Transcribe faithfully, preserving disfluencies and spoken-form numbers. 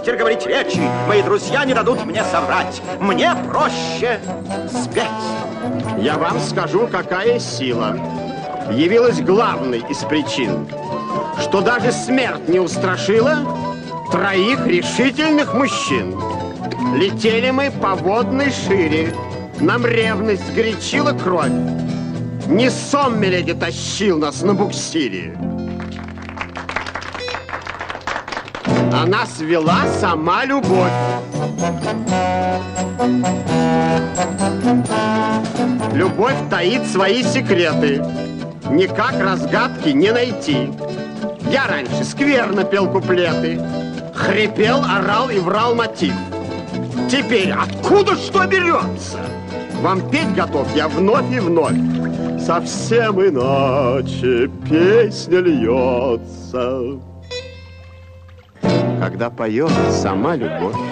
мастер говорить речи. Мои друзья не дадут мне соврать. Мне проще спеть. Я вам скажу, какая сила явилась главной из причин, что даже смерть не устрашила троих решительных мужчин. Летели мы по водной шире, нам ревность горячила кровь. Не сон, миледи, тащил нас на буксире, а нас вела сама любовь. Любовь таит свои секреты, никак разгадки не найти. Я раньше скверно пел куплеты, хрипел, орал и врал мотив. Теперь откуда что берется? Вам петь готов я вновь и вновь. Совсем иначе песня льется, когда поет сама любовь.